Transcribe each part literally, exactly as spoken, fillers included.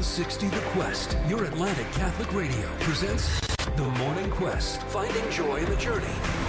sixty The Quest, your Atlantic Catholic Radio, presents The Morning Quest, finding joy in the journey.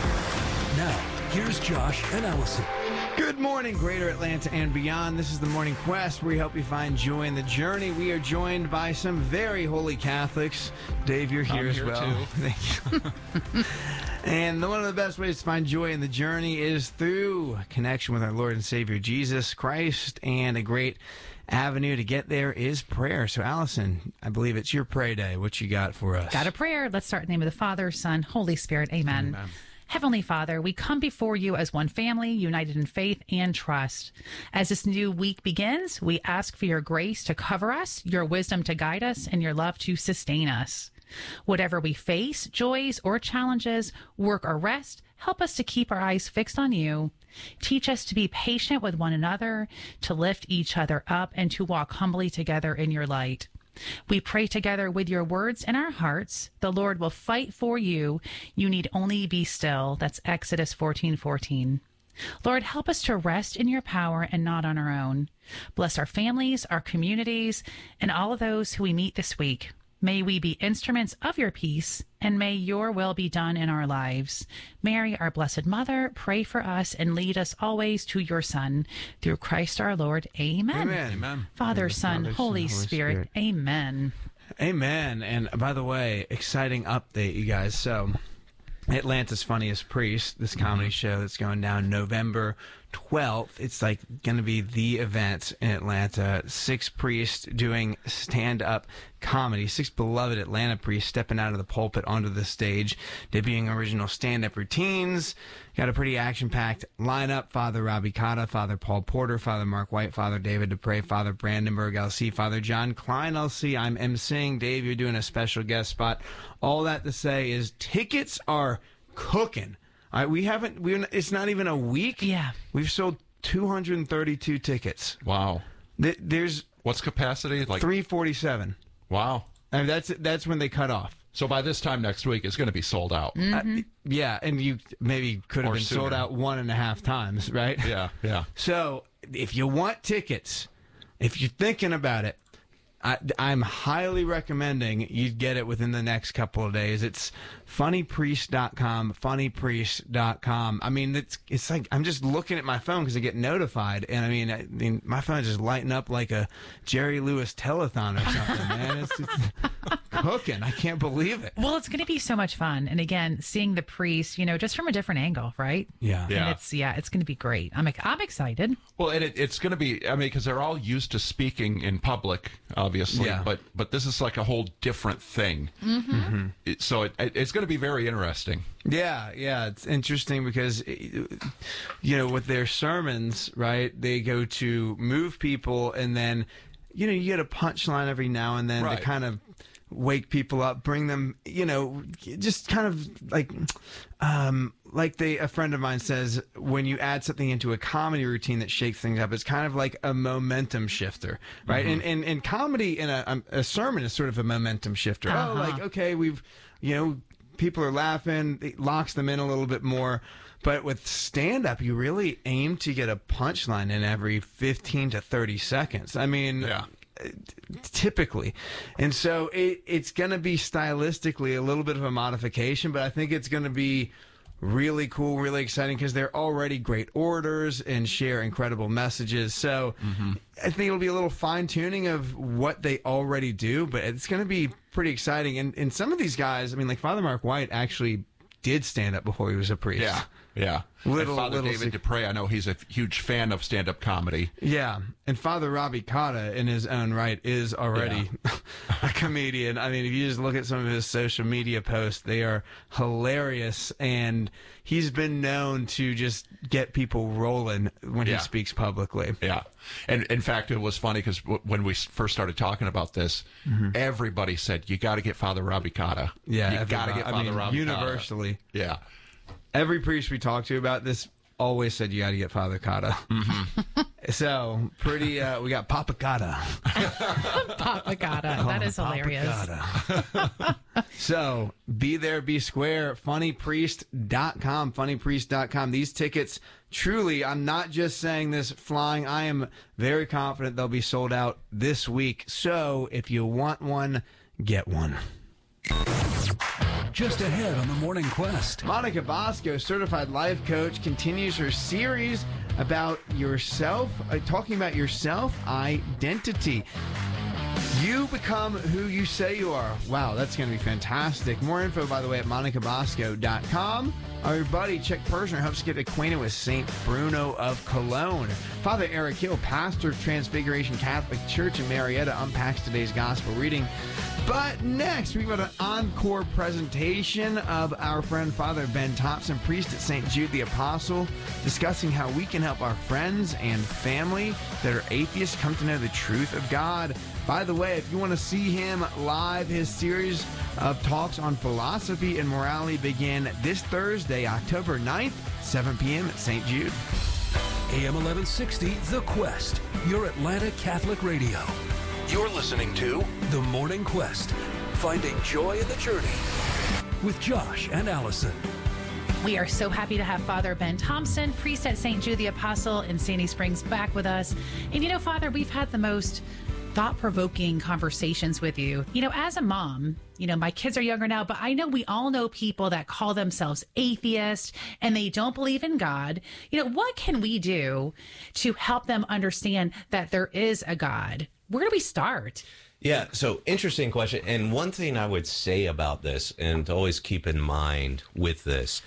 Now, here's Josh and Allison. Good morning, Greater Atlanta and beyond. This is The Morning Quest, where we help you find joy in the journey. We are joined by some very holy Catholics. Dave, you're here I'm as here well. Too. Thank you. And one of the best ways to find joy in the journey is through connection with our Lord and Savior Jesus Christ, and a great avenue to get there is prayer. So, Allison, I believe it's your pray day. What you got for us? Got a prayer. Let's start in the name of the Father, Son, Holy Spirit. Amen. Amen. Heavenly Father, we come before you as one family, united in faith and trust. As this new week begins, we ask for your grace to cover us, your wisdom to guide us, and your love to sustain us. Whatever we face, joys or challenges, work or rest, help us to keep our eyes fixed on you. Teach us to be patient with one another, to lift each other up, and to walk humbly together in your light. We pray together with your words in our hearts. The Lord will fight for you. You need only be still. That's Exodus fourteen fourteen. Lord, help us to rest in your power and not on our own. Bless our families, our communities, and all of those who we meet this week. May we be instruments of your peace, and may your will be done in our lives. Mary, our Blessed Mother, pray for us and lead us always to your Son. Through Christ our Lord. Amen. Amen. Amen. Father, Amen. Son, Father, Holy, Son, Holy Spirit. Spirit. Amen. Amen. And by the way, exciting update, you guys. So, Atlanta's Funniest Priest, this comedy show that's going down November twelfth. It's like going to be the event in Atlanta. Six priests doing stand-up comedy. Six beloved Atlanta priests stepping out of the pulpit onto the stage, debuting original stand-up routines. Got a pretty action-packed lineup. Father Robbie Cotta, Father Paul Porter, Father Mark White, Father David Dupre, Father Brandenburg L C, Father John Klein L C. I'm emceeing. Dave, you're doing a special guest spot. All that to say is tickets are cooking. All right, we haven't. We it's not even a week. Yeah, we've sold two hundred thirty-two tickets. Wow. Th- There's What's capacity? Like three forty-seven. Wow. I mean, that's that's when they cut off. So by this time next week, it's going to be sold out. Mm-hmm. Uh, yeah, and you maybe could have Or been sold sooner. out one and a half times, right? Yeah, yeah. So if you want tickets, if you're thinking about it, I, I'm highly recommending you get it within the next couple of days. It's funny priest dot com, funny priest dot com. I mean, it's it's like I'm just looking at my phone because I get notified, and I mean, I mean, my phone is just lighting up like a Jerry Lewis telethon or something, man. It's just cooking. I can't believe it. Well, it's going to be so much fun. And again, seeing the priest, you know, just from a different angle, right? Yeah. Yeah. And it's, yeah, it's going to be great. I'm, I'm excited. Well, and it, it's going to be, I mean, because they're all used to speaking in public, obviously, Yeah. but but this is like a whole different thing. Mm-hmm. It, so it, it, it's going to be very interesting. Yeah, yeah, it's interesting because, you know, with their sermons, right, they go to move people, and then, you know, you get a punchline every now and then Right. to kind of wake people up, bring them, you know, just kind of like, um, like they, a friend of mine says, when you add something into a comedy routine that shakes things up, it's kind of like a momentum shifter, right? And, and and comedy in a, um, a sermon is sort of a momentum shifter. Uh-huh. Oh, like, okay, we've, you know, people are laughing, it locks them in a little bit more. But with stand-up, you really aim to get a punchline in every fifteen to thirty seconds. I mean, Yeah. typically. And so it, it's going to be stylistically a little bit of a modification, but I think it's going to be really cool, really exciting, because they're already great orators and share incredible messages. So I think it'll be a little fine-tuning of what they already do, but it's going to be pretty exciting. And, and some of these guys, I mean, like Father Mark White actually did stand up before he was a priest. Yeah, yeah. Little- and Father little David sec- Dupre, I know he's a huge fan of stand-up comedy. Yeah, and Father Robbie Cotta, in his own right, is already a comedian. I mean, if you just look at some of his social media posts, they are hilarious, and he's been known to just get people rolling when Yeah. he speaks publicly. Yeah. And in fact, it was funny because w- when we s- first started talking about this, everybody said, you got to get Father Robbie Cotta. Yeah, You got to everybody- get I Father mean, Robbie universally. Cotta. Yeah. Every priest we talked to about this always said you got to get Father Cotta. Mm-hmm. So pretty. Uh, we got Papa Cotta. Papa Cotta. That is Papa hilarious. Cotta. So be there, be square, funny priest dot com, funny priest dot com. These tickets, truly, I'm not just saying this flying. I am very confident they'll be sold out this week. So if you want one, get one. Just ahead on the Morning Quest. Monica Bosco, certified life coach, continues her series about yourself, uh, talking about your self identity. You become who you say you are. Wow, that's going to be fantastic. More info, by the way, at monica bosco dot com. Our buddy Chuck Persner helps get acquainted with Saint Bruno of Cologne. Father Eric Hill, pastor of Transfiguration Catholic Church in Marietta, unpacks today's gospel reading. But next, we've got an encore presentation of our friend Father Ben Thompson, priest at Saint Jude the Apostle, discussing how we can help our friends and family that are atheists come to know the truth of God. By the way, if you want to see him live, his series of talks on philosophy and morality begin this Thursday, October ninth, seven p.m. at Saint Jude. A M eleven sixty, The Quest, your Atlanta Catholic radio. You're listening to The Morning Quest, finding joy in the journey with Josh and Allison. We are so happy to have Father Ben Thompson, priest at Saint Jude the Apostle in Sandy Springs, back with us. And you know, Father, we've had the most thought-provoking conversations with you. You know, as a mom, you know, my kids are younger now, but I know we all know people that call themselves atheists and they don't believe in God. You know, what can we do to help them understand that there is a God? Where do we start? Yeah, so interesting question. And one thing I would say about this, and to always keep in mind with this,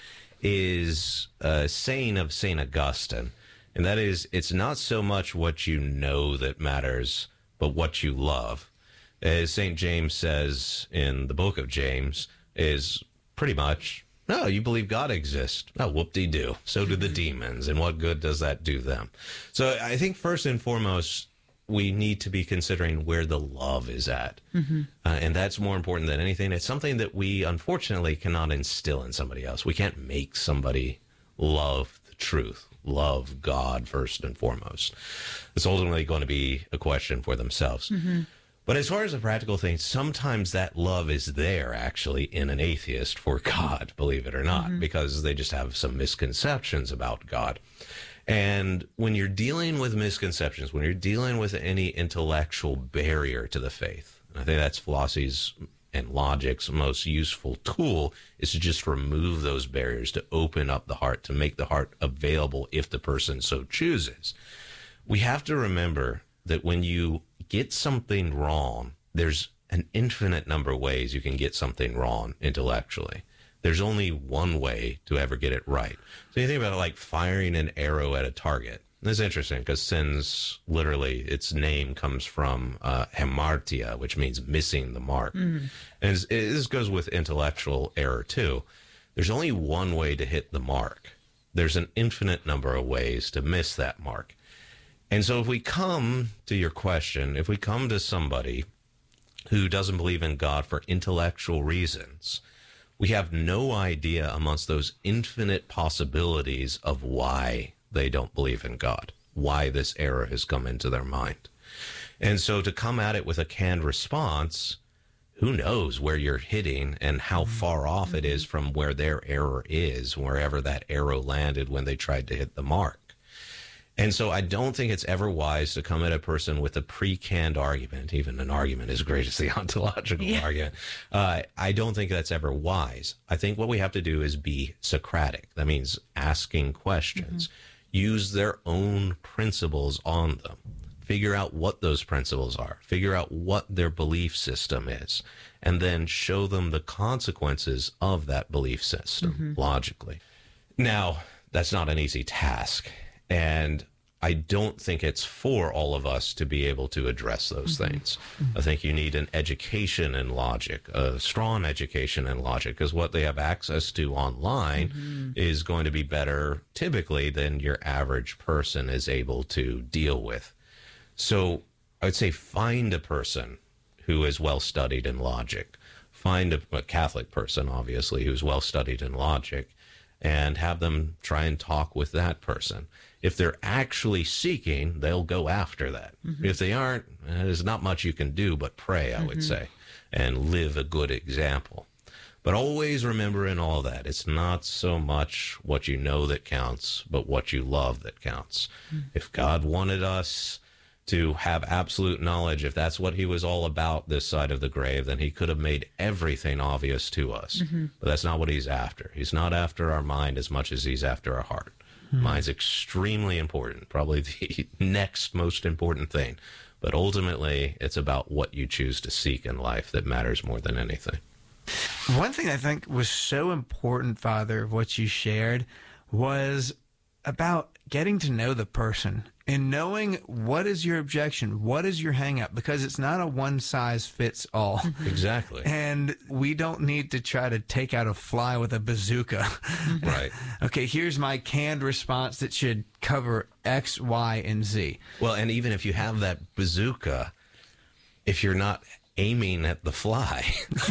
is a saying of Saint Augustine. And that is, it's not so much what you know that matters, but what you love. As Saint James says in the book of James, is pretty much, no, you believe God exists. Oh, whoop-de-doo. So do the demons. And what good does that do them? So I think first and foremost, we need to be considering where the love is at. Mm-hmm. Uh, and that's more important than anything. It's something that we, unfortunately, cannot instill in somebody else. We can't make somebody love the truth, love God first and foremost. It's ultimately going to be a question for themselves. Mm-hmm. But as far as a practical thing, sometimes that love is there, actually, in an atheist for God, believe it or not, mm-hmm. because they just have some misconceptions about God. And when you're dealing with misconceptions, when you're dealing with any intellectual barrier to the faith, I think that's philosophy's and logic's most useful tool, is to just remove those barriers, to open up the heart, to make the heart available if the person so chooses. We have to remember that when you get something wrong, there's an infinite number of ways you can get something wrong intellectually. There's only one way to ever get it right. So you think about it like firing an arrow at a target. This is interesting because since literally its name comes from uh, hamartia, which means missing the mark. Mm-hmm. And it's, it, this goes with intellectual error too. There's only one way to hit the mark. There's an infinite number of ways to miss that mark. And so if we come to your question, if we come to somebody who doesn't believe in God for intellectual reasons, we have no idea amongst those infinite possibilities of why they don't believe in God, why this error has come into their mind. And so to come at it with a canned response, who knows where you're hitting and how far off it is from where their error is, wherever that arrow landed when they tried to hit the mark. And so I don't think it's ever wise to come at a person with a pre-canned argument, even an argument as great as the ontological yeah. argument. Uh, I don't think that's ever wise. I think what we have to do is be Socratic. That means asking questions. Mm-hmm. Use their own principles on them. Figure out what those principles are. Figure out what their belief system is. And then show them the consequences of that belief system mm-hmm. logically. Now, that's not an easy task. And I don't think it's for all of us to be able to address those mm-hmm. things. Mm-hmm. I think you need an education in logic, a strong education in logic, because what they have access to online mm-hmm. is going to be better typically than your average person is able to deal with. So I would say find a person who is well studied in logic. Find a, a Catholic person, obviously, who's well studied in logic, and have them try and talk with that person. If they're actually seeking, they'll go after that. Mm-hmm. If they aren't, there's not much you can do but pray, I mm-hmm. would say. and live a good example. But always remember in all that, it's not so much what you know that counts, but what you love that counts. Mm-hmm. If God wanted us to have absolute knowledge, if that's what he was all about this side of the grave, then he could have made everything obvious to us. Mm-hmm. But that's not what he's after. He's not after our mind as much as he's after our heart. Mm-hmm. Mind's extremely important, probably the next most important thing. But ultimately, it's about what you choose to seek in life that matters more than anything. One thing I think was so important, Father, of what you shared was about getting to know the person and knowing what is your objection, what is your hang up, because it's not a one size fits all. Exactly. And we don't need to try to take out a fly with a bazooka. Right. Okay, here's my canned response that should cover X, Y, and Z. Well, and even if you have that bazooka, if you're not aiming at the fly,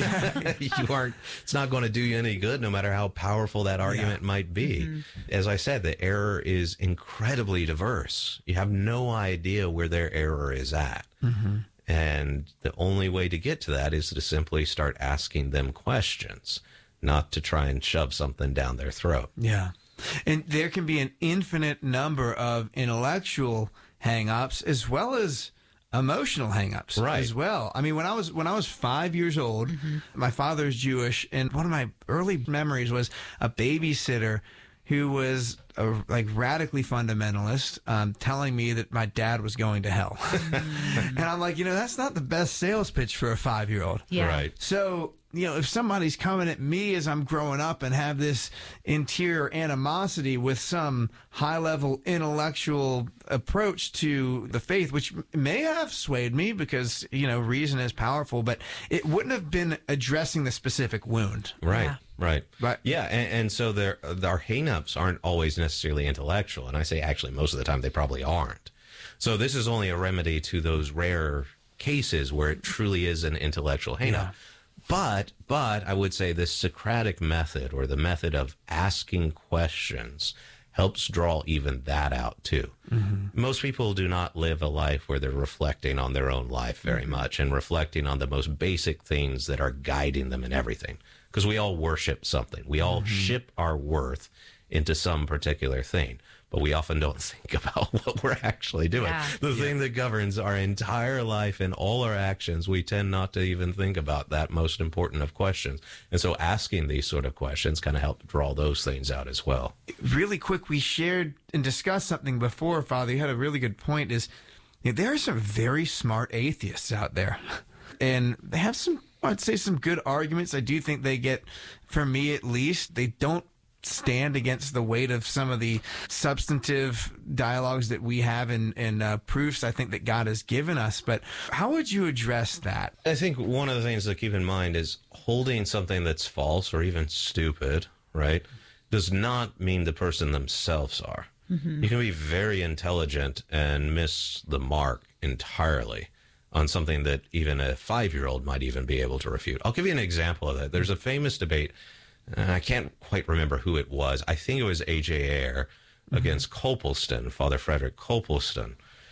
you aren't, it's not going to do you any good, no matter how powerful that argument yeah. might be. Mm-hmm. As I said, the error is incredibly diverse. You have no idea where their error is at. Mm-hmm. And the only way to get to that is to simply start asking them questions, not to try and shove something down their throat. Yeah. And there can be an infinite number of intellectual hang-ups as well as emotional hang-ups right. as well. I mean, when I was when I was five years old, mm-hmm. my father's Jewish, and one of my early memories was a babysitter who was a, like radically fundamentalist, um, telling me that my dad was going to hell. Mm-hmm. And I'm like, you know, that's not the best sales pitch for a five-year-old. Yeah. Right. So, you know, if somebody's coming at me as I'm growing up and have this interior animosity with some high-level intellectual approach to the faith, which may have swayed me because, you know, reason is powerful, but it wouldn't have been addressing the specific wound. Right. Yeah. Right. Right. Yeah. And, and so there, our hang-ups aren't always necessarily intellectual. And I say actually most of the time they probably aren't. So this is only a remedy to those rare cases where it truly is an intellectual hang-up. Yeah. But, but I would say this Socratic method, or the method of asking questions, helps draw even that out too. Mm-hmm. Most people do not live a life where they're reflecting on their own life very mm-hmm. much and reflecting on the most basic things that are guiding them in everything. Because we all worship something. We all mm-hmm. ship our worth into some particular thing. But we often don't think about what we're actually doing. Yeah. The yeah. thing that governs our entire life and all our actions, we tend not to even think about that most important of questions. And so asking these sort of questions kind of help draw those things out as well. Really quick, we shared and discussed something before, Father. You had a really good point is, you know, there are some very smart atheists out there. And they have some, I'd say, some good arguments. I do think they get, for me at least, they don't stand against the weight of some of the substantive dialogues that we have in, in uh, proofs I think that God has given us. But how would you address that? I think one of the things to keep in mind is holding something that's false or even stupid, right, does not mean the person themselves are. Mm-hmm. You can be very intelligent and miss the mark entirely on something that even a five-year-old might even be able to refute. I'll give you an example of that. There's a famous debate, and I can't quite remember who it was. I think it was A J Ayer mm-hmm. against Copleston, Father Frederick Copleston.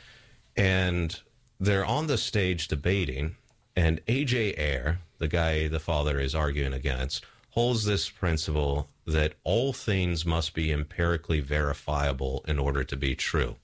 And they're on the stage debating, and A J Ayer, the guy the father is arguing against, holds this principle that all things must be empirically verifiable in order to be true.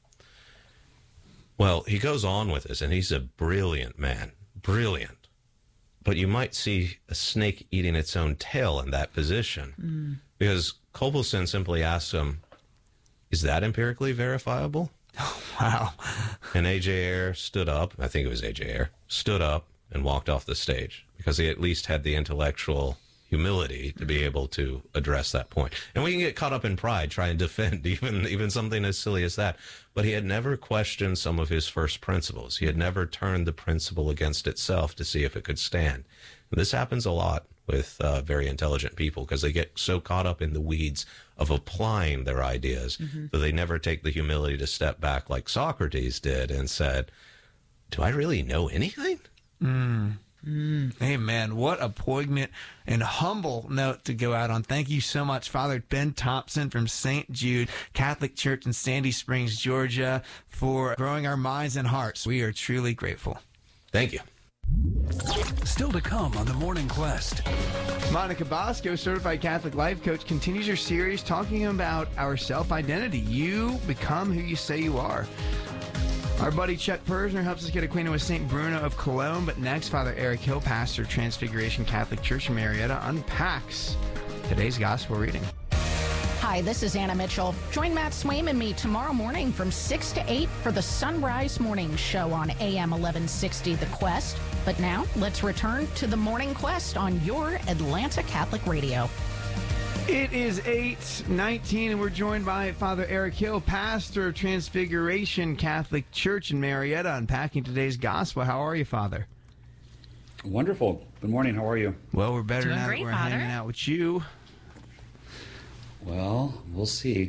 Well, he goes on with this, and he's a brilliant man, brilliant. But you might see a snake eating its own tail in that position, mm. because Copleston simply asks him, is that empirically verifiable? Oh, wow. And A J Ayer stood up, I think it was A J Ayer, stood up and walked off the stage, because he at least had the intellectual humility to be able to address that point. And we can get caught up in pride, try and defend even even something as silly as that. But he had never questioned some of his first principles. He had never turned the principle against itself to see if it could stand. And this happens a lot with uh, very intelligent people, because they get so caught up in the weeds of applying their ideas mm-hmm. that they never take the humility to step back like Socrates did and said, do I really know anything? Mm. Mm. Amen. What a poignant and humble note to go out on. Thank you so much, Father Ben Thompson from Saint Jude Catholic Church in Sandy Springs, Georgia, for growing our minds and hearts. We are truly grateful. Thank you. Still to come on the Morning Quest. Monica Bosco, certified Catholic life coach, continues her series talking about our self-identity. You become who you say you are. Our buddy Chuck Persner helps us get acquainted with Saint Bruno of Cologne. But next, Father Eric Hill, pastor, Transfiguration Catholic Church in Marietta, unpacks today's gospel reading. Hi, this is Anna Mitchell. Join Matt Swaim and me tomorrow morning from six to eight for the Sunrise Morning Show on A M eleven sixty The Quest. But now, let's return to the Morning Quest on your Atlanta Catholic Radio. It is eight nineteen, and we're joined by Father Eric Hill, pastor of Transfiguration Catholic Church in Marietta, unpacking today's gospel. How are you, Father? Wonderful. Good morning. How are you? Well, we're better Doing now great, that we're Father. hanging out with you. Well, we'll see.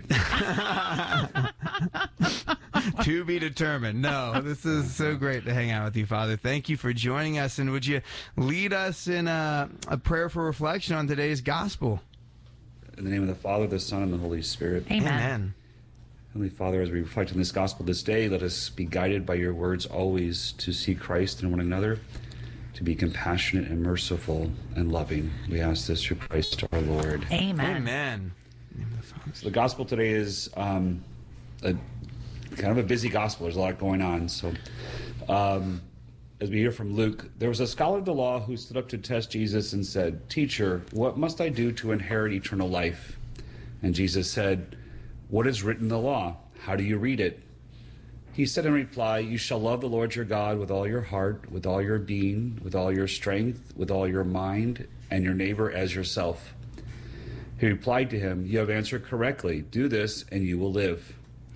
To be determined. No, this is so great to hang out with you, Father. Thank you for joining us. And would you lead us in a, a prayer for reflection on today's gospel? In the name of the Father, the Son, and the Holy Spirit. Amen. Amen. Heavenly Father, as we reflect on this gospel this day, let us be guided by your words always to see Christ in one another, to be compassionate and merciful and loving. We ask this through Christ our Lord. Amen. Amen. So the gospel today is um, a kind of a busy gospel. There's a lot going on. So um, as we hear from Luke, there was a scholar of the law who stood up to test Jesus and said, "Teacher, what must I do to inherit eternal life?" And Jesus said, "What is written in the law? How do you read it?" He said in reply, "You shall love the Lord your God with all your heart, with all your being, with all your strength, with all your mind, and your neighbor as yourself." He replied to him, "You have answered correctly. Do this, and you will live."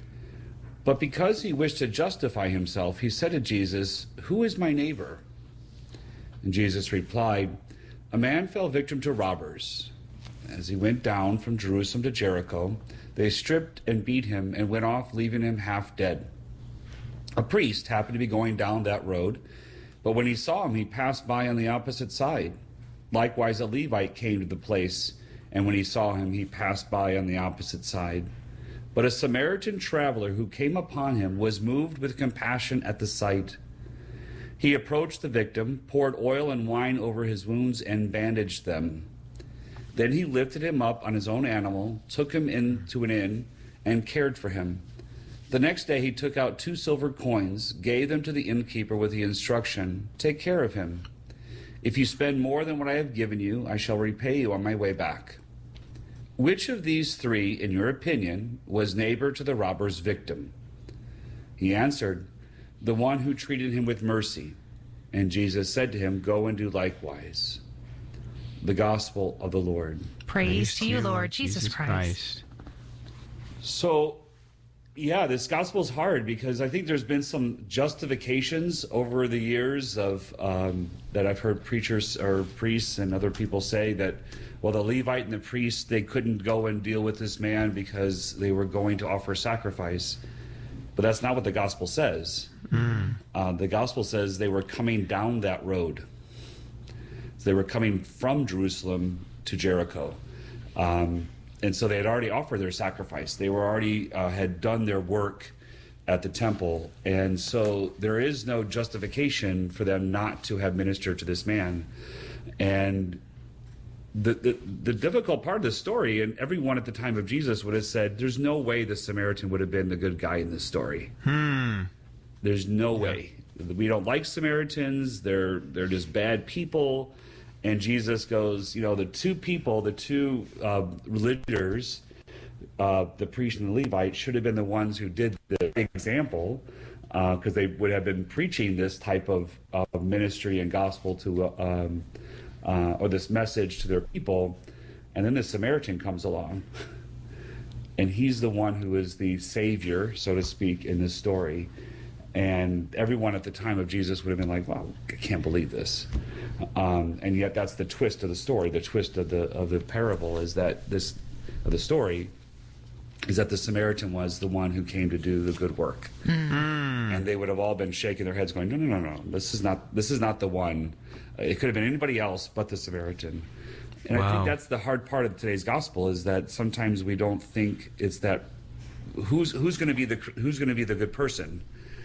But because he wished to justify himself, he said to Jesus, "Who is my neighbor?" And Jesus replied, "A man fell victim to robbers. As he went down from Jerusalem to Jericho, they stripped and beat him and went off, leaving him half dead. A priest happened to be going down that road, but when he saw him, he passed by on the opposite side. Likewise, a Levite came to the place, and when he saw him, he passed by on the opposite side. But a Samaritan traveler who came upon him was moved with compassion at the sight. He approached the victim, poured oil and wine over his wounds, and bandaged them. Then he lifted him up on his own animal, took him into an inn, and cared for him. The next day he took out two silver coins, gave them to the innkeeper with the instruction, 'Take care of him. If you spend more than what I have given you, I shall repay you on my way back.' Which of these three, in your opinion, was neighbor to the robber's victim?" He answered, "The one who treated him with mercy." And Jesus said to him, "Go and do likewise." The Gospel of the Lord. Praise, to you, Lord Jesus, Christ. So, yeah, this gospel is hard because I think there's been some justifications over the years of um, that I've heard preachers or priests and other people say that, well, the Levite and the priest, they couldn't go and deal with this man because they were going to offer sacrifice. But that's not what the gospel says. Mm. Uh, the gospel says they were coming down that road. So they were coming from Jerusalem to Jericho. Um, and so they had already offered their sacrifice. They were already uh, had done their work at the temple. And so there is no justification for them not to have ministered to this man. And the, the, the difficult part of the story, and everyone at the time of Jesus would have said, there's no way the Samaritan would have been the good guy in this story. Hmm. There's no way. We don't like Samaritans. They're they're just bad people. And Jesus goes, you know, the two people, the two uh, leaders, uh, the priest and the Levite, should have been the ones who did the example, because uh, they would have been preaching this type of, of ministry and gospel to, uh, um, uh, or this message to their people. And then the Samaritan comes along, and he's the one who is the savior, so to speak, in this story. And everyone at the time of Jesus would have been like, wow, I can't believe this. Um, and yet that's the twist of the story. The twist of the of the parable is that this, of the story, is that the Samaritan was the one who came to do the good work. Mm-hmm. And they would have all been shaking their heads going, no, no, no, no, this is not, this is not the one. It could have been anybody else but the Samaritan. And wow. I think that's the hard part of today's gospel, is that sometimes we don't think it's that, who's who's going to be the who's going to be the good person.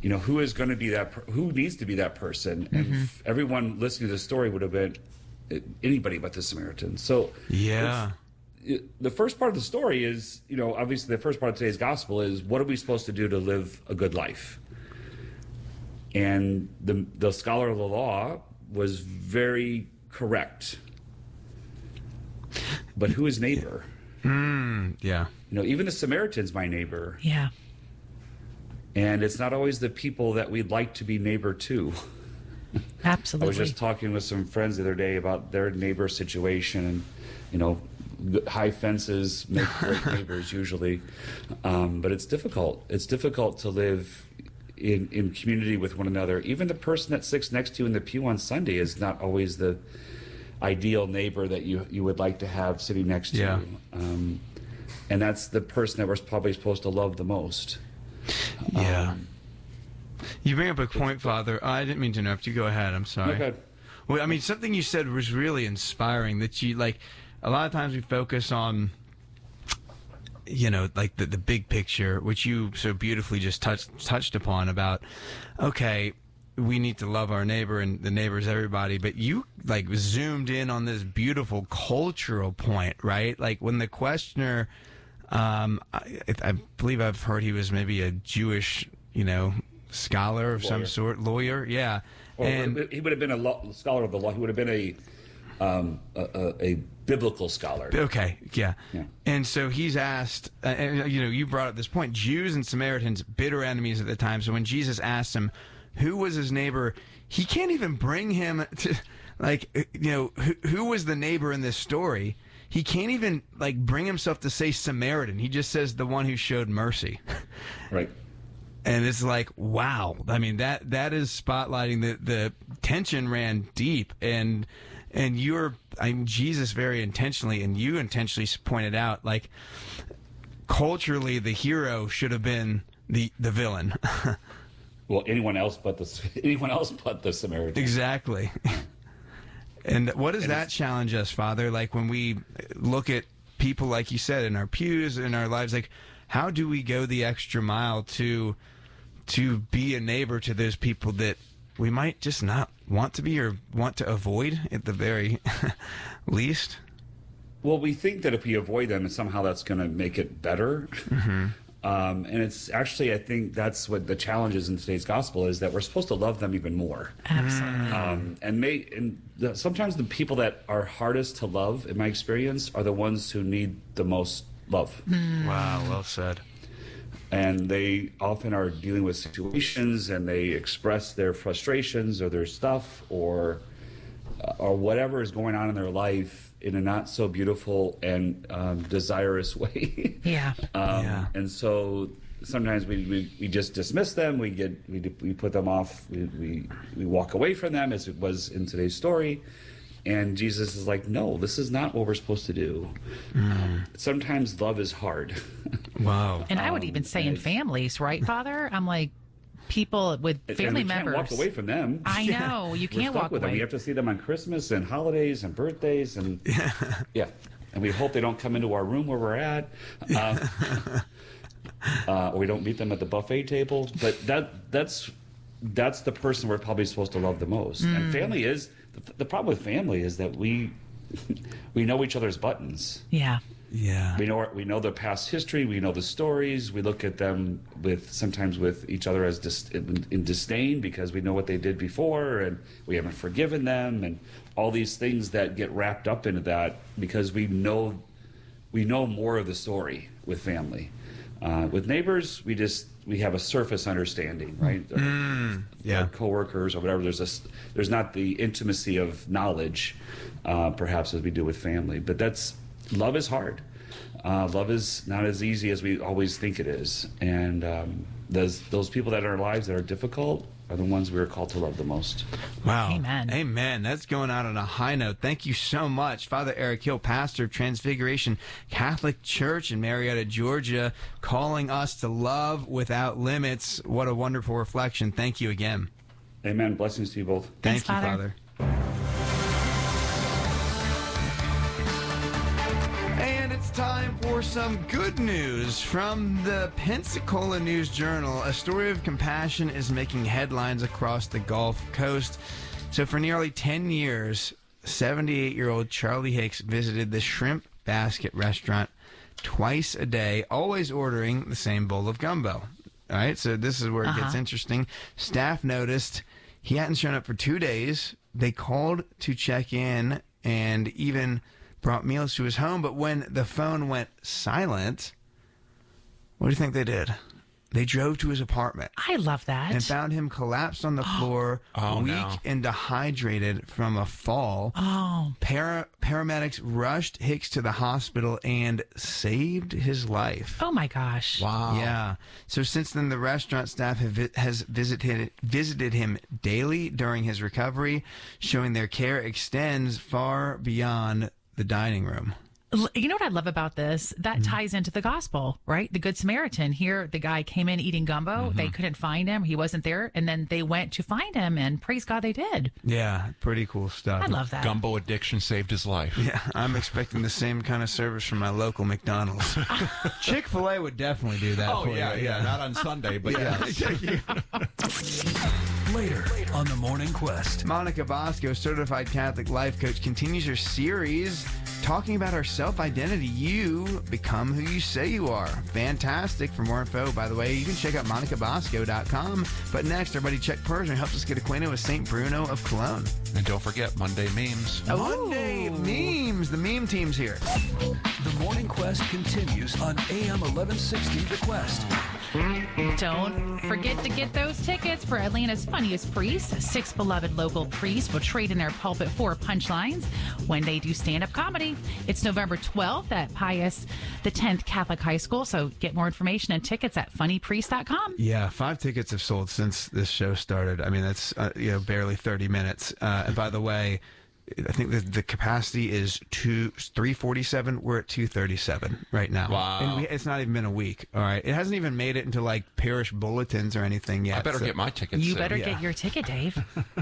you know, who is going to be that, per- who needs to be that person? And Mm-hmm. f- everyone listening to the story would have been uh, anybody but the Samaritan. So Yeah. it's- it- the first part of the story is, you know, obviously the first part of today's gospel is what are we supposed to do to live a good life? And the the scholar of the law was very correct. But who is neighbor? Mm, yeah. You know, even the Samaritan's my neighbor. Yeah. And it's not always the people that we'd like to be neighbor to. I Absolutely. was just talking with some friends the other day about their neighbor situation, and you know, g- high fences make great neighbors usually, um, but it's difficult. It's difficult to live in in community with one another. Even the person that sits next to you in the pew on Sunday is not always the ideal neighbor that you you would like to have sitting next to Yeah. you, um, and that's the person that we're probably supposed to love the most. Yeah. Um, You bring up a point, Father. I didn't mean to interrupt you. Go ahead. I'm sorry. Okay. Well, I mean, something you said was really inspiring. That you like. A lot of times we focus on, you know, like the the big picture, which you so beautifully just touched touched upon. About, okay, we need to love our neighbor, and the neighbor is everybody. But you like zoomed in on this beautiful cultural point, right? Like when the questioner, um, I, I believe I've heard he was maybe a Jewish, you know, scholar of some Lawyer. sort, lawyer, yeah. Well, and he would have been a law, scholar of the law. He would have been a um, a, a, a biblical scholar. okay, yeah. Yeah. And so he's asked, uh, and, you know, you brought up this point: Jews and Samaritans, bitter enemies at the time. So when Jesus asked him who was his neighbor, he can't even bring him to, like, uh, you know, who, who was the neighbor in this story. He can't even like bring himself to say Samaritan. He just says the one who showed mercy. Right. And it's like, wow. I mean, that that is spotlighting the the tension ran deep, and and you're, I mean, Jesus very intentionally, and you intentionally pointed out, like, culturally, the hero should have been the the villain. Well, anyone else but the anyone else but the Samaritan. Exactly. And what does And that it's- challenge us, Father? Like when we look at people, like you said, in our pews, in our lives, like how do we go the extra mile to to be a neighbor to those people that we might just not want to be or want to avoid at the very least? Well, we think that if we avoid them, somehow that's going to make it better. Mm-hmm. Um, and it's actually, I think that's what the challenge is in today's gospel, is that we're supposed to love them even more. Absolutely. Um, and may, and the, sometimes the people that are hardest to love, in my experience, are the ones who need the most love. Wow, well said. And they often are dealing with situations, and they express their frustrations or their stuff or uh, or whatever is going on in their life in a not so beautiful and um, desirous way. Yeah. um, Yeah. And so sometimes we, we, we just dismiss them. We get we, we put them off. We, we we walk away from them, as it was in today's story. And Jesus is like, no, this is not what we're supposed to do. Um, sometimes love is hard. Wow. And I would Um, even say and in it's- families, right, Father? I'm like, people with And family we members. can't walk away from them. I know. You We're can't stuck walk with them. away. We have to see them on Christmas and holidays and birthdays and yeah. And we hope they don't come into our room where we're at, um, uh, or we don't meet them at the buffet table. But that that's that's the person we're probably supposed to love the most. Mm. And family is the, the problem with family is that we we know each other's buttons. Yeah. Yeah. We know our, we know their past history. We know the stories. We look at them with sometimes with each other as dis, in, in disdain because we know what they did before, and we haven't forgiven them, and all these things that get wrapped up into that because we know we know more of the story with family. Uh, with neighbors, we just we have a surface understanding, right? Mm, yeah. Our coworkers or whatever. There's a there's not the intimacy of knowledge, uh, perhaps as we do with family, but that's. Love is hard. Uh, love is not as easy as we always think it is. And um, those those people that are in our lives that are difficult are the ones we are called to love the most. Wow. Amen. Amen. That's going out on a high note. Thank you so much, Father Eric Hill, pastor of Transfiguration Catholic Church in Marietta, Georgia, calling us to love without limits. What a wonderful reflection. Thank you again. Amen. Blessings to you both. Thank Thanks, you, Father. Father. And it's time for some good news from the Pensacola News-Journal. A story of compassion is making headlines across the Gulf Coast. So for nearly ten years, seventy-eight-year-old Charlie Hicks visited the Shrimp Basket restaurant twice a day, always ordering the same bowl of gumbo. All right, so this is where it Uh-huh. gets interesting. Staff noticed he hadn't shown up for two days. They called to check in and even brought meals to his home. But when the phone went silent, what do you think they did? They drove to his apartment I love that. and found him collapsed on the floor, Oh, weak no. and dehydrated from a fall. oh, Para- paramedics rushed Hicks to the hospital and saved his life. oh my gosh. Wow. Yeah. So since then, the restaurant staff have vi- has visited visited him daily during his recovery, showing their care extends far beyond the dining room. L- You know what I love about this? That Mm-hmm. ties into the gospel, right? The Good Samaritan. Here, the guy came in eating gumbo. Mm-hmm. They couldn't find him. He wasn't there. And then they went to find him, and praise God they did. Yeah, pretty cool stuff. I love that. Gumbo addiction saved his life. Yeah, I'm expecting the same kind of service from my local McDonald's. Chick-fil-A would definitely do that Oh, for yeah, you. yeah. Not on Sunday, but yes. Later on the Morning Quest. Monica Bosco, certified Catholic life coach, continues her series talking about our self-identity. You become who you say you are. Fantastic. For more info, by the way, you can check out monica bosco dot com. But next, our buddy Chuck Persian helps us get acquainted with Saint Bruno of Cologne. And don't forget Monday memes. Monday memes. The meme team's here. The Morning Quest continues on A M eleven sixty The Quest. Don't forget to get those tickets for Atlanta's funniest priests. Six beloved local priests will trade in their pulpit for punchlines when they do stand-up comedy. It's November twelfth at Pius X Catholic High School, so get more information and tickets at funny priest dot com. Yeah, five tickets have sold since this show started. I mean, that's uh, you know barely thirty minutes. Uh, and by the way, I think the, the capacity is two three forty seven. We're at two thirty seven right now. Wow. And we, it's not even been a week. All right, it hasn't even made it into like parish bulletins or anything yet. I better so- get my tickets. You soon. better yeah. get your ticket, Dave.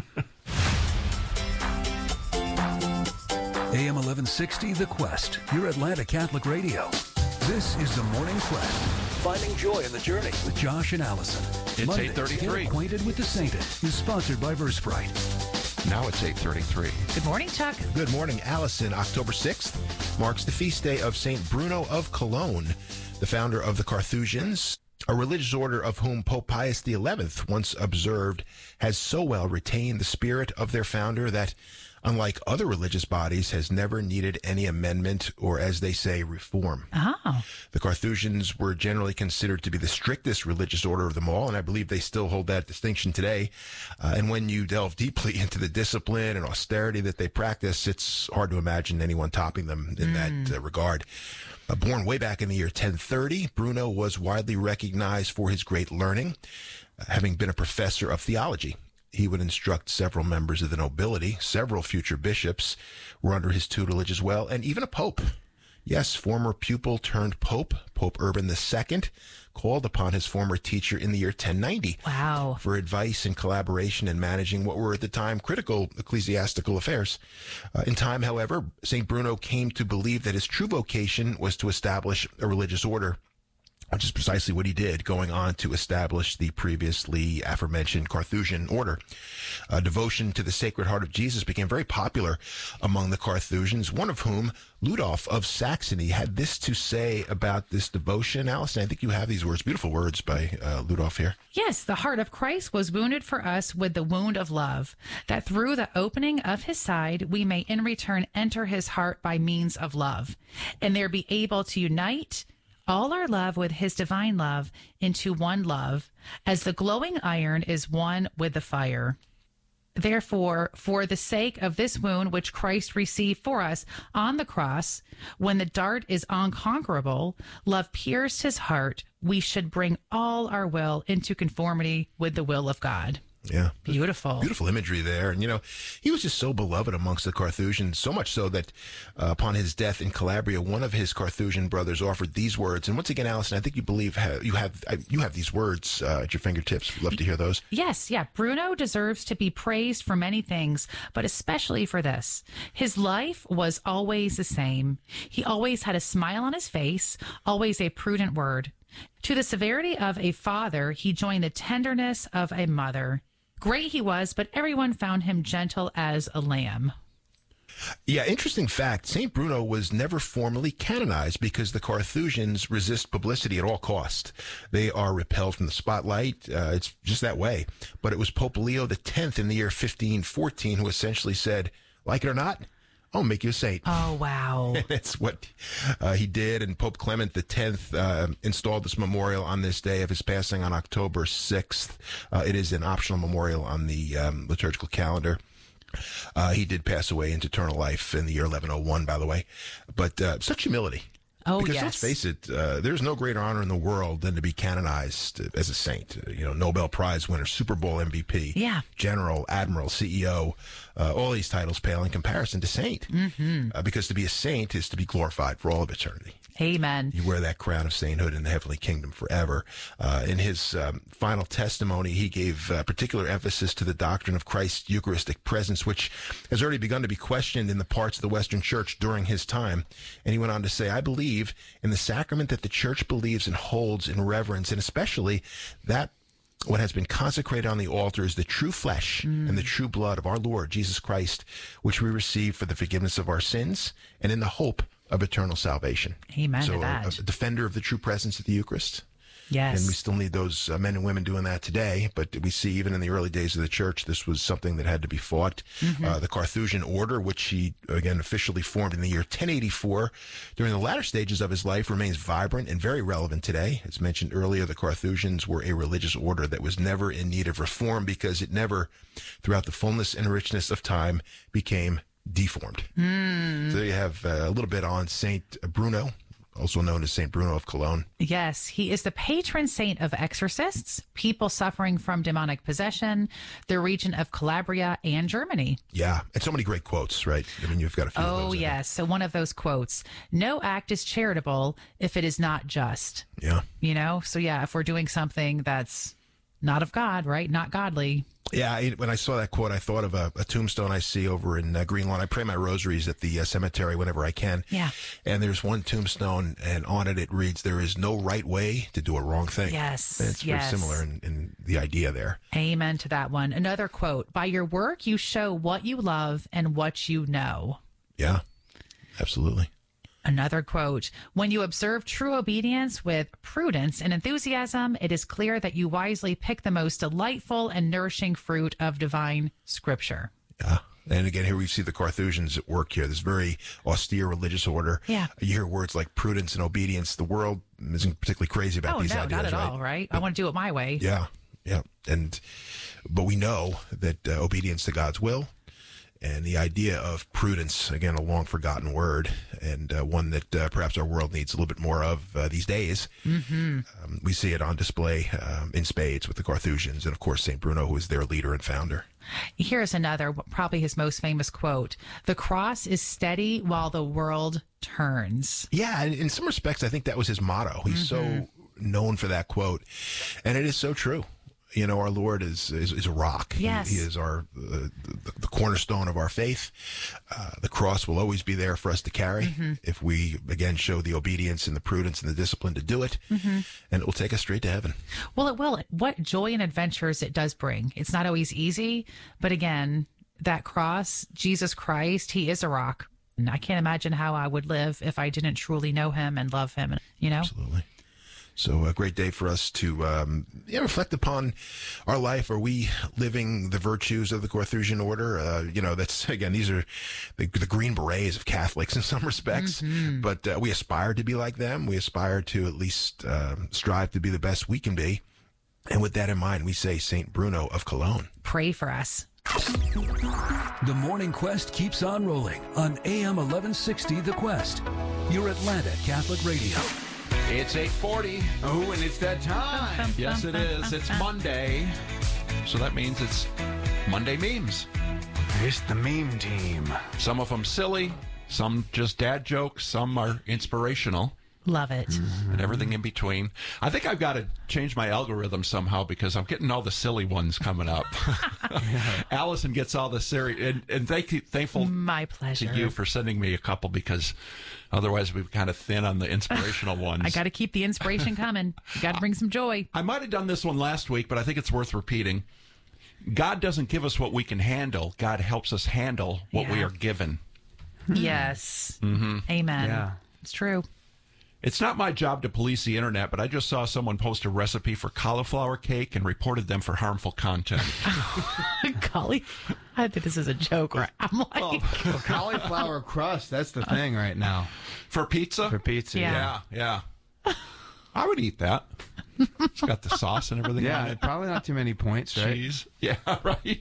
A M eleven sixty The Quest, your Atlanta Catholic radio. This is the Morning Quest. Finding joy in the journey with Josh and Allison. It's Monday, eight thirty-three. Get acquainted with the Sainted is sponsored by Versprite. Now it's eight thirty-three. Good morning, Chuck. Good morning, Allison. October sixth marks the feast day of Saint Bruno of Cologne, the founder of the Carthusians, a religious order of whom Pope Pius the eleventh once observed has so well retained the spirit of their founder that, unlike other religious bodies, has never needed any amendment or, as they say, reform. Oh, The Carthusians were generally considered to be the strictest religious order of them all, and I believe they still hold that distinction today. Uh, and when you delve deeply into the discipline and austerity that they practice, it's hard to imagine anyone topping them in that uh, regard. Uh, born way back in the year ten thirty, Bruno was widely recognized for his great learning, uh, having been a professor of theology. He would instruct several members of the nobility. Several future bishops were under his tutelage as well, and even a pope. Yes, former pupil turned pope, Pope Urban the Second, called upon his former teacher in the year ten ninety wow. for advice and collaboration in managing what were at the time critical ecclesiastical affairs. Uh, in time, however, Saint Bruno came to believe that his true vocation was to establish a religious order, which is precisely what he did, going on to establish the previously aforementioned Carthusian order. Uh, devotion to the Sacred Heart of Jesus became very popular among the Carthusians, one of whom, Ludolf of Saxony, had this to say about this devotion. Allison, I think you have these words, beautiful words by uh, Ludolf here. Yes, the heart of Christ was wounded for us with the wound of love, that through the opening of his side, we may in return enter his heart by means of love, and there be able to unite all our love with his divine love into one love, as the glowing iron is one with the fire. Therefore, for the sake of this wound which Christ received for us on the cross, when the dart is unconquerable, love pierced his heart, we should bring all our will into conformity with the will of God. Yeah. Beautiful. Beautiful imagery there. And, you know, he was just so beloved amongst the Carthusians, so much so that uh, upon his death in Calabria, one of his Carthusian brothers offered these words. And once again, Allison, I think you believe ha- you have uh, you have these words uh, at your fingertips. We'd love to hear those. Yes, yeah. Bruno deserves to be praised for many things, but especially for this. His life was always the same. He always had a smile on his face, always a prudent word. To the severity of a father, he joined the tenderness of a mother. Great he was, but everyone found him gentle as a lamb. Yeah, interesting fact. Saint Bruno was never formally canonized because the Carthusians resist publicity at all costs. They are repelled from the spotlight. Uh, it's just that way. But it was Pope Leo the tenth in the year fifteen fourteen who essentially said, like it or not, I'll make you a saint. Oh, wow. That's what uh, he did. And Pope Clement the tenth uh, installed this memorial on this day of his passing on October sixth. Uh, it is an optional memorial on the um, liturgical calendar. Uh, he did pass away into eternal life in the year eleven oh one, by the way. But uh, such humility. Oh, because yes. let's face it, uh, there's no greater honor in the world than to be canonized as a saint. Uh, you know, Nobel Prize winner, Super Bowl M V P, yeah. general, admiral, C E O. Uh, all these titles pale in comparison to saint. Mm-hmm. Uh, because to be a saint is to be glorified for all of eternity. Amen. You wear that crown of sainthood in the heavenly kingdom forever. Uh, in his um, final testimony, he gave uh, particular emphasis to the doctrine of Christ's Eucharistic presence, which has already begun to be questioned in the parts of the Western Church during his time. And he went on to say, I believe in the sacrament that the Church believes and holds in reverence, and especially that what has been consecrated on the altar is the true flesh mm. and the true blood of our Lord Jesus Christ, which we receive for the forgiveness of our sins and in the hope of eternal salvation. Amen so to that. A, a defender of the true presence of the Eucharist. Yes. And we still need those uh, men and women doing that today. But we see even in the early days of the church, this was something that had to be fought. Mm-hmm. Uh, the Carthusian order, which he, again, officially formed in the year ten eighty-four, during the latter stages of his life, remains vibrant and very relevant today. As mentioned earlier, the Carthusians were a religious order that was never in need of reform because it never, throughout the fullness and richness of time, became deformed. Mm. So you have uh, a little bit on Saint Bruno, also known as Saint Bruno of Cologne. Yes, he is the patron saint of exorcists, people suffering from demonic possession, the region of Calabria and Germany. Yeah, and so many great quotes, right? I mean, you've got a few oh, of those. Oh, yes. So one of those quotes, no act is charitable if it is not just. Yeah. You know? So, yeah, if we're doing something that's not of God, right? Not godly. Yeah, I, when I saw that quote, I thought of a, a tombstone I see over in uh, Green Lawn. I pray my rosaries at the uh, cemetery whenever I can. Yeah. And there's one tombstone, and on it it reads, there is no right way to do a wrong thing. Yes. And it's yes. very similar in, in the idea there. Amen to that one. Another quote, by your work you show what you love and what you know. Yeah, absolutely. Another quote, when you observe true obedience with prudence and enthusiasm, it is clear that you wisely pick the most delightful and nourishing fruit of divine scripture. Yeah. And again, here we see the Carthusians at work here, this very austere religious order. Yeah. You hear words like prudence and obedience. The world isn't particularly crazy about oh, these no, ideas, not at right? all, right? But, I want to do it my way. Yeah. Yeah. And, but we know that uh, obedience to God's will, and the idea of prudence, again, a long forgotten word, and uh, one that uh, perhaps our world needs a little bit more of uh, these days. Mm-hmm. Um, we see it on display um, in spades with the Carthusians, and of course, Saint Bruno, who is their leader and founder. Here's another, probably his most famous quote. The cross is steady while the world turns. Yeah, in some respects, I think that was his motto. He's mm-hmm. so known for that quote, and it is so true. You know, our Lord is is, is a rock. Yes. He, he is our uh, the, the cornerstone of our faith. Uh, the cross will always be there for us to carry mm-hmm. if we, again, show the obedience and the prudence and the discipline to do it. Mm-hmm. And it will take us straight to heaven. Well, it will. What joy and adventures it does bring. It's not always easy. But again, that cross, Jesus Christ, he is a rock. And I can't imagine how I would live if I didn't truly know him and love him, you know? Absolutely. So a great day for us to um, yeah, reflect upon our life. Are we living the virtues of the Carthusian order? Uh, you know, that's, again, these are the, the Green Berets of Catholics in some respects, mm-hmm. but uh, we aspire to be like them. We aspire to at least uh, strive to be the best we can be. And with that in mind, we say Saint Bruno of Cologne. Pray for us. The Morning Quest keeps on rolling on A M eleven sixty The Quest, your Atlanta Catholic Radio. It's eight forty. Oh, and it's that time. Yes, it is. It's Monday. So that means it's Monday memes. It's the meme team. Some of them silly, some just dad jokes, some are inspirational, Love it. and everything in between. I think I've got to change my algorithm somehow because I'm getting all the silly ones coming up. Allison gets all the serious, and, and thank you, thankful My pleasure. to you for sending me a couple because otherwise we've kind of thin on the inspirational ones. I got to keep the inspiration coming. You got to bring some joy. I might have done this one last week, but I think it's worth repeating. God doesn't give us what we can handle. God helps us handle what we Yeah. are given. Yes. Mm-hmm. Amen. Yeah. It's true. It's not my job to police the internet, but I just saw someone post a recipe for cauliflower cake and reported them for harmful content. Golly. I think this is a joke. Right? I'm like, Well, cauliflower crust, that's the thing right now. For pizza? For pizza. Yeah. Yeah, yeah. I would eat that. It's got the sauce and everything on Yeah, it. probably not too many points, right? Cheese. Yeah, right.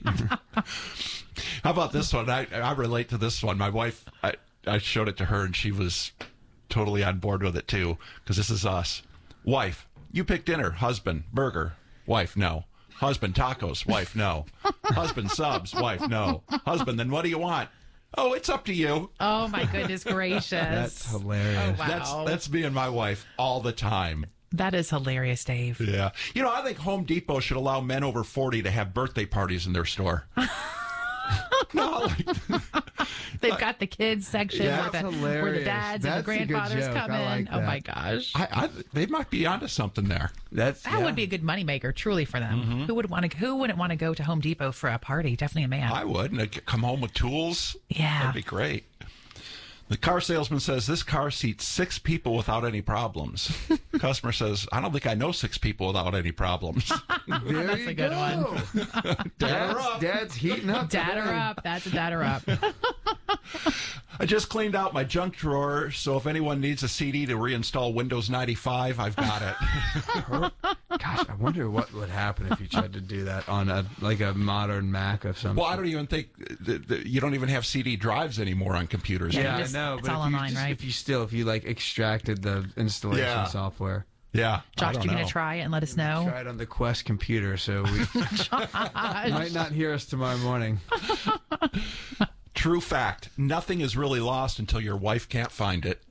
How about this one? I, I relate to this one. My wife, I, I showed it to her, and she was totally on board with it, too, because this is us. Wife, you pick dinner. Husband, burger. Wife, no. Husband, tacos. Wife, no. Husband, subs. Wife, no. Husband, then what do you want? Oh, it's up to you. oh my goodness gracious. That's hilarious. Oh, wow. That's that's me and my wife all the time. That is hilarious, Dave. Yeah. You know, I think Home Depot should allow men over forty to have birthday parties in their store. No, like, They've got the kids section Yeah, where, the, that's where the hilarious. dads That's a and the good grandfathers joke. come I in. like Oh that. my gosh. I, I, they might be onto something there. That's That yeah. would be a good moneymaker, truly, for them. Mm-hmm. Who would want to? Who wouldn't want to go to Home Depot for a party? Definitely a man. I would. And I'd come home with tools. Yeah. That'd be great. The car salesman says this car seats six people without any problems. Customer says, I don't think I know six people without any problems. There That's you a good go. one. Dad's, Dad's heating up. Dad her today. up. That's a dad her up. I just cleaned out my junk drawer, so if anyone needs a C D to reinstall Windows ninety-five, I've got it. Gosh, I wonder what would happen if you tried to do that on a like a modern Mac of some Well, I sort. don't even think that, that you don't even have C D drives anymore on computers. Yeah, you I just- know. it's But all if you online, just, right? if you still, if you like extracted the installation Yeah. software, Yeah. I Josh, don't you gonna know. try it and let us know? try it on the Quest computer, so we might not hear us tomorrow morning. True fact. Nothing is really lost until your wife can't find it.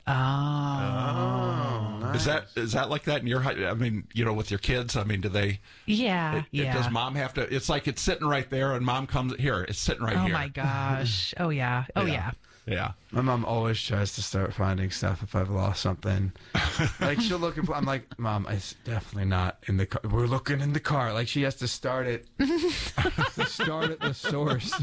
Oh, Is that is that like that in your? hi- I mean, you know, with your kids. I mean, do they? yeah, it- yeah. Does mom have to? It's like it's sitting right there, and mom comes here. It's sitting right oh here. my gosh. Oh yeah. Oh yeah. Yeah. My mom always tries to start finding stuff if I've lost something. Like she'll look at, I'm like, Mom, it's definitely not in the car. We're looking in the car. Like she has to start it, start at the source.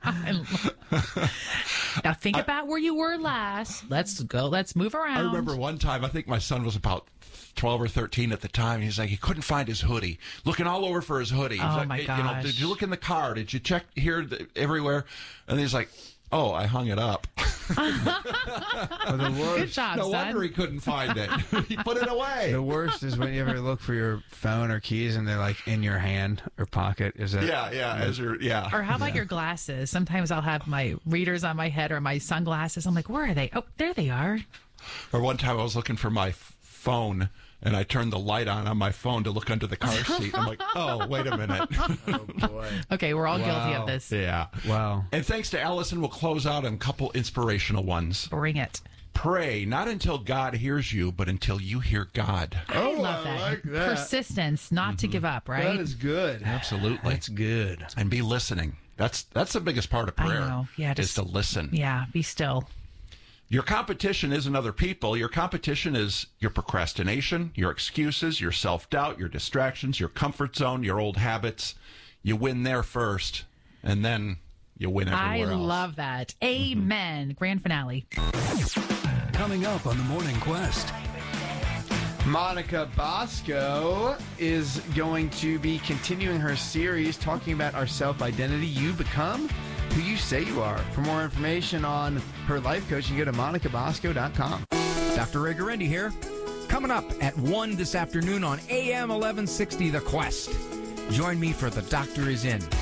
Now think about where you were last. Let's go. Let's move around. I remember one time. I think my son was about twelve or thirteen at the time. He's like, he couldn't find his hoodie. Looking all over for his hoodie. He's Oh, like, my You know, gosh. did you look in the car? Did you check here, th- everywhere? And he's like, oh, I hung it up. Well, the worst, Good job, No son. wonder he couldn't find it. He put it away. the worst is when you ever look for your phone or keys and they're like in your hand or pocket. Is it? Yeah, yeah. As your yeah. Or how about your glasses? Sometimes I'll have my readers on my head or my sunglasses. I'm like, where are they? Oh, there they are. Or one time I was looking for my f- phone. And I turned the light on on my phone to look under the car seat. I'm like, oh, wait a minute. Oh boy. Okay, we're all guilty Wow. of this. Yeah. Wow. And thanks to Allison, we'll close out on a couple inspirational ones. Bring it. Pray, not until God hears you, but until you hear God. I love that. like that. Persistence, not to give up, right? That is good. Absolutely. That's good. And be listening. That's that's the biggest part of I prayer. know. Yeah, is just- to listen. Yeah, be still. Your competition isn't other people. Your competition is your procrastination, your excuses, your self-doubt, your distractions, your comfort zone, your old habits. You win there first, and then you win I everywhere else. love that. Amen. Grand finale. Coming up on the Morning Quest. Monica Bosco is going to be continuing her series talking about our self-identity. You become who you say you are. For more information on her life coach, you can go to monica bosco dot com. Doctor Ray Guarendi here. Coming up at one this afternoon on A M eleven sixty The Quest. Join me for The Doctor Is In.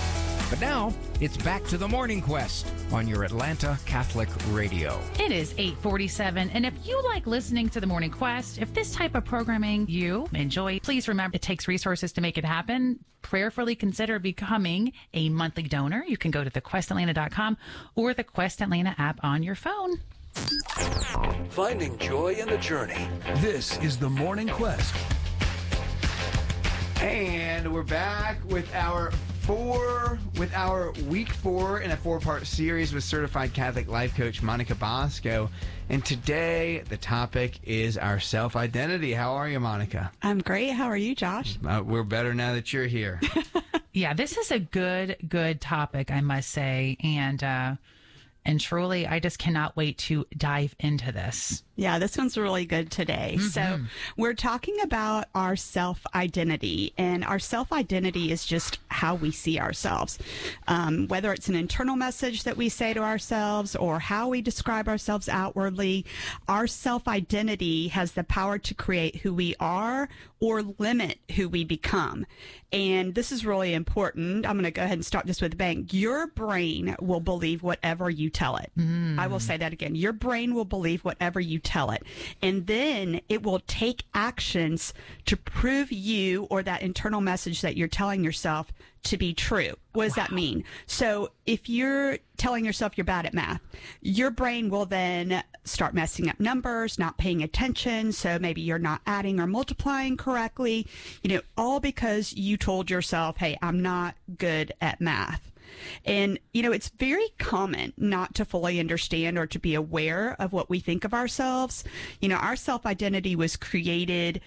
But now, it's back to the Morning Quest on your Atlanta Catholic Radio. It is eight forty-seven, and if you like listening to the Morning Quest, if this type of programming you enjoy, please remember it takes resources to make it happen. Prayerfully consider becoming a monthly donor. You can go to the quest atlanta dot com or the Quest Atlanta app on your phone. Finding joy in the journey. This is the Morning Quest. And we're back with our four, with our week four in a four-part series with certified Catholic life coach Monica Bosco. And today the topic is our self-identity. How are you, Monica? I'm great. How are you, Josh? Uh, we're better now that you're here. Yeah, this is a good, good topic, I must say. And, uh, and truly, I just cannot wait to dive into this. Yeah, this one's really good today. Mm-hmm. So we're talking about our self-identity, and our self-identity is just how we see ourselves. Um, whether it's an internal message that we say to ourselves or how we describe ourselves outwardly, our self-identity has the power to create who we are or limit who we become. And this is really important. I'm going to go ahead and start this with a bang. Your brain will believe whatever you tell it. Mm. I will say that again. Your brain will believe whatever you tell it. And then it will take actions to prove you or that internal message that you're telling yourself to be true. What does wow. that mean? So if you're telling yourself you're bad at math, your brain will then start messing up numbers, not paying attention. So maybe you're not adding or multiplying correctly, you know, all because you told yourself, hey, I'm not good at math. And, you know, it's very common not to fully understand or to be aware of what we think of ourselves. You know, our self-identity was created,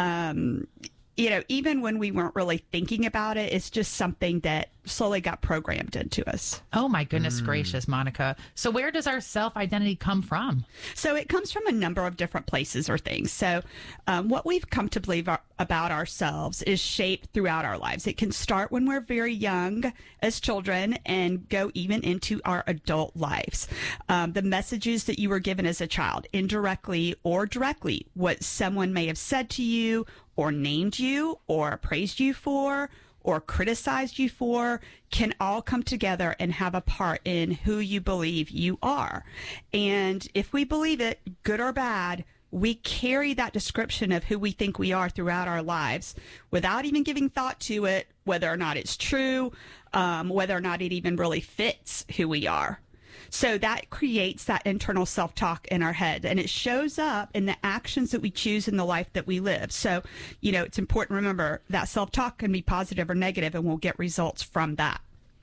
um, you know, even when we weren't really thinking about it. It's just something that slowly got programmed into us. Oh, my goodness mm. gracious, Monica. So where does our self-identity come from? So it comes from a number of different places or things. So um, what we've come to believe our, about ourselves is shaped throughout our lives. It can start when we're very young as children and go even into our adult lives. Um, the messages that you were given as a child, indirectly or directly, what someone may have said to you or named you or praised you for or criticized you for, can all come together and have a part in who you believe you are. And if we believe it, good or bad, we carry that description of who we think we are throughout our lives without even giving thought to it, whether or not it's true, um, whether or not it even really fits who we are. So that creates that internal self-talk in our head, and it shows up in the actions that we choose in the life that we live. So, you know, it's important to remember that self-talk can be positive or negative, and we'll get results from that.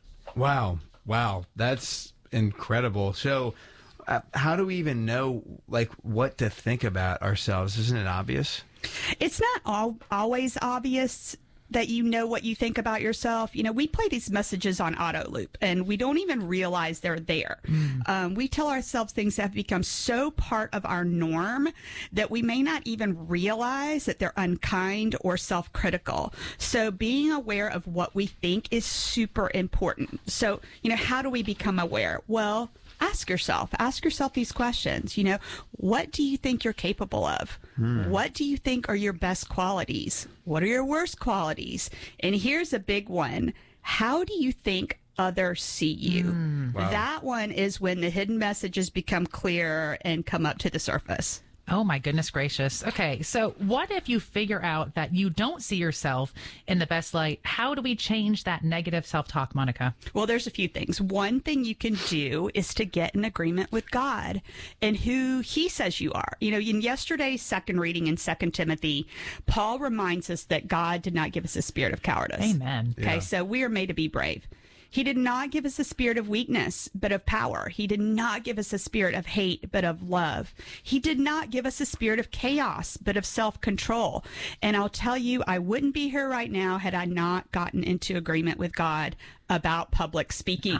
Wow. Wow. That's incredible. So uh, how do we even know, like, what to think about ourselves? Isn't it obvious? It's not all, always obvious that you know what you think about yourself. You know, we play these messages on auto loop and we don't even realize they're there. Mm. Um, we tell ourselves things that have become so part of our norm that we may not even realize that they're unkind or self-critical. So being aware of what we think is super important. So, you know, how do we become aware? Well, ask yourself, ask yourself these questions. You know, what do you think you're capable of? Hmm. What do you think are your best qualities? What are your worst qualities? And here's a big one. How do you think others see you? Mm. Wow. That one is when the hidden messages become clearer and come up to the surface. Oh, my goodness gracious. Okay, so what if you figure out that you don't see yourself in the best light? How do we change that negative self-talk, Monica? Well, there's a few things. One thing you can do is to get in agreement with God and who he says you are. You know, in yesterday's second reading in Second Timothy, Paul reminds us that God did not give us a spirit of cowardice. Amen. Okay, Yeah. so we are made to be brave. He did not give us a spirit of weakness, but of power. He did not give us a spirit of hate, but of love. He did not give us a spirit of chaos, but of self-control. And I'll tell you, I wouldn't be here right now had I not gotten into agreement with God about public speaking.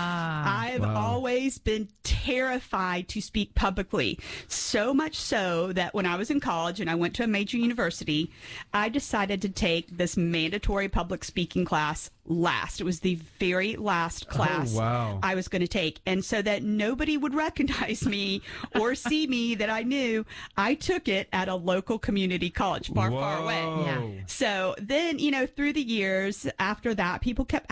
Ah, I've wow. always been terrified to speak publicly, so much so that when I was in college and I went to a major university, I decided to take this mandatory public speaking class last. It was the very last class oh, wow. I was going to take. And so that nobody would recognize me or see me that I knew, I took it at a local community college far, Whoa. far away. Yeah. So then, you know, through the years after that, people kept asking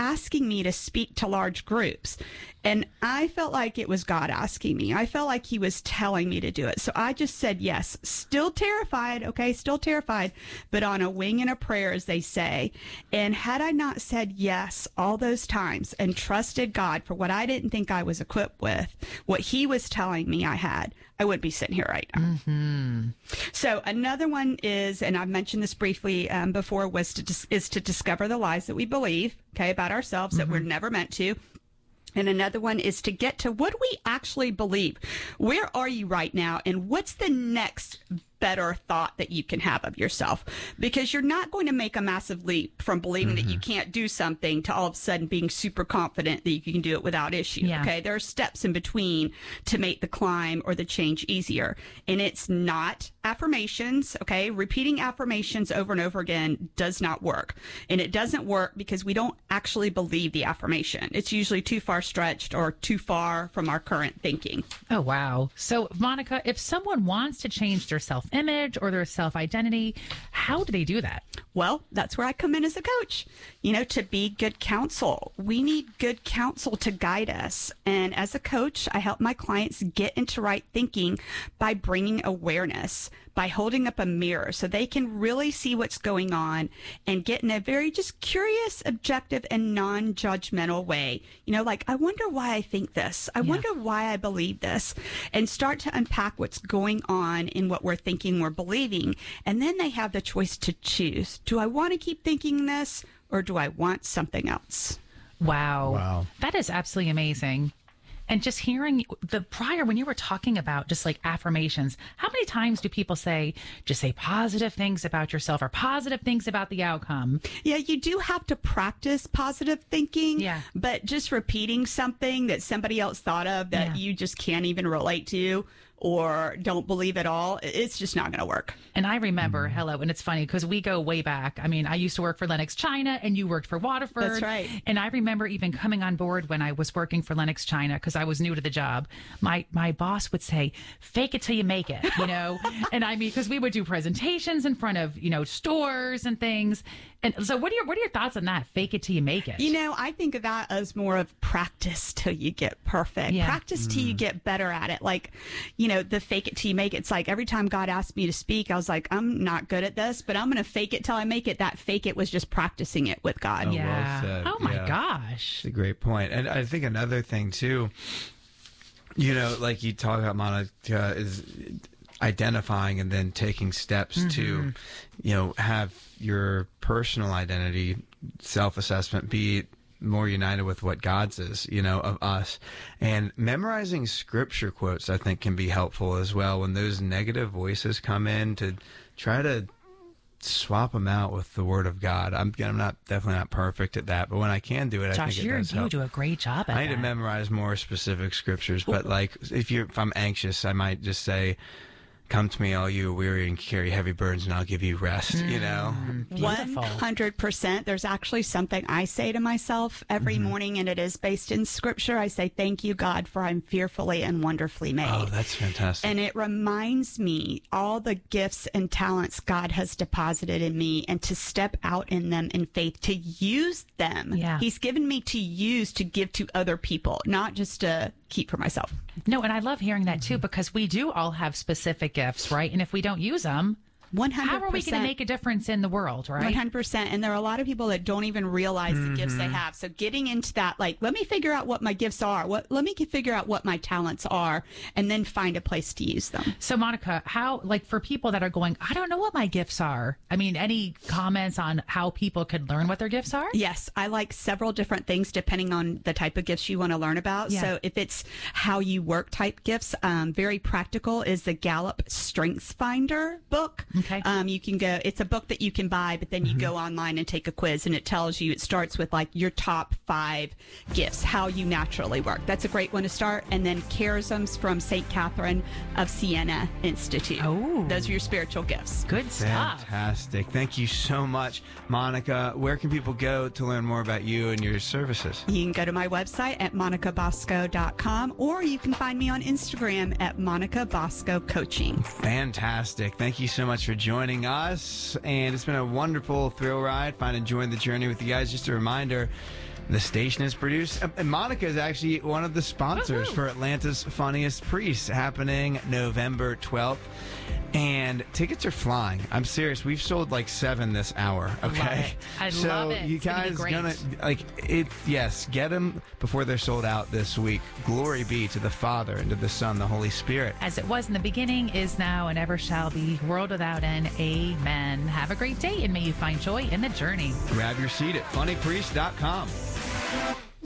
asking me to speak to large groups. And I felt like it was God asking me. I felt like he was telling me to do it. So I just said yes, still terrified, okay, still terrified, but on a wing and a prayer, as they say. And had I not said yes all those times and trusted God for what I didn't think I was equipped with, what he was telling me I had, I wouldn't be sitting here right now. Mm-hmm. So another one is, and I've mentioned this briefly um, before, was to dis- is to discover the lies that we believe, okay, about ourselves mm-hmm. that we're never meant to. And another one is to get to what we actually believe. Where are you right now? And what's the next better thought that you can have of yourself? Because you're not going to make a massive leap from believing mm-hmm. that you can't do something to all of a sudden being super confident that you can do it without issue. Yeah. Okay. There are steps in between to make the climb or the change easier. And it's not affirmations. Okay. Repeating affirmations over and over again does not work. And it doesn't work because we don't actually believe the affirmation. It's usually too far stretched or too far from our current thinking. Oh, wow. So, Monica, if someone wants to change their self image or their self-identity, how do they do that? Well, that's where I come in as a coach, you know, to be good counsel. We need good counsel to guide us. And as a coach, I help my clients get into right thinking by bringing awareness, by holding up a mirror so they can really see what's going on and get in a very just curious, objective, and non-judgmental way. You know, like, I wonder why I think this. I yeah. wonder why I believe this, and start to unpack what's going on in what we're thinking, we're believing. And then they have the choice to choose. Do I want to keep thinking this, or do I want something else? Wow. Wow. That is absolutely amazing. And just hearing the prior, when you were talking about just like affirmations, how many times do people say, just say positive things about yourself or positive things about the outcome? Yeah, you do have to practice positive thinking. Yeah. But just repeating something that somebody else thought of that Yeah. you just can't even relate to or don't believe at all, it's just not going to work. And I remember, hello, and it's funny because we go way back. I mean, I used to work for Lennox China and you worked for Waterford. That's right. And I remember even coming on board when I was working for Lennox China because I was new to the job. My my boss would say, fake it till you make it, you know? And I mean, because we would do presentations in front of, you know, stores and things. And so what are your what are your thoughts on that? Fake it till you make it. You know, I think of that as more of practice till you get perfect. Yeah. Practice till you get better at it. Like, you know, the fake it till you make it. It's like every time God asked me to speak, I was like, I'm not good at this, but I'm going to fake it till I make it. That fake it was just practicing it with God. Oh, yeah. well said. Oh my Yeah. gosh. It's a great point. And I think another thing too, you know, like you talk about, Monica, is identifying and then taking steps mm-hmm. to, you know, have your personal identity, self-assessment be more united with what God says, you know, of us. And memorizing scripture quotes, I think, can be helpful as well when those negative voices come in, to try to swap them out with the Word of God. I'm, I'm not definitely not perfect at that, but when I can do it, Josh, I think it you're, does you help. do a great job at I need that. to memorize more specific scriptures, but like if you're if I'm anxious, I might just say, "Come to me, all you weary and carry heavy burdens, and I'll give you rest." Mm, you know, one hundred percent. There's actually something I say to myself every mm-hmm. morning, and it is based in Scripture. I say, "Thank you, God, for I'm fearfully and wonderfully made." Oh, that's fantastic. And it reminds me all the gifts and talents God has deposited in me, and to step out in them in faith, to use them. Yeah. He's given me to use to give to other people, not just to keep for myself. No, and I love hearing that too, because we do all have specific gifts, right? And if we don't use them, one hundred percent. how are we going to make a difference in the world, right? one hundred percent. And there are a lot of people that don't even realize mm-hmm. the gifts they have. So getting into that, like, let me figure out what my gifts are. What, let me figure out what my talents are, and then find a place to use them. So, Monica, how, like, for people that are going, I don't know what my gifts are. I mean, any comments on how people could learn what their gifts are? Yes. I like several different things depending on the type of gifts you want to learn about. Yeah. So if it's how you work type gifts, um, very practical is the Gallup Strengths Finder book. Okay. Um, you can go, it's a book that you can buy, but then you Mm-hmm. go online and take a quiz, and it tells you, it starts with like your top five gifts, how you naturally work. That's a great one to start. And then Charisms from Saint Catherine of Siena Institute. Oh. Those are your spiritual gifts. Good stuff. Fantastic. Thank you so much, Monica. Where can people go to learn more about you and your services? You can go to my website at monica bosco dot com, or you can find me on Instagram at Monica Bosco Coaching. Fantastic. Thank you so much for joining us. And it's been a wonderful thrill ride. Find enjoying the journey with you guys. Just a reminder, The station is produced. Uh, and Monica is actually one of the sponsors Woo-hoo. for Atlanta's Funniest Priests, happening November twelfth. And tickets are flying. I'm serious. We've sold like seven this hour. Okay, Love it. I so love it. you It's gonna be guys great. gonna like it. Yes, get them before they're sold out this week. Glory be to the Father and to the Son, the Holy Spirit. As it was in the beginning, is now, and ever shall be, world without end. Amen. Have a great day, and may you find joy in the journey. Grab your seat at funny priest dot com.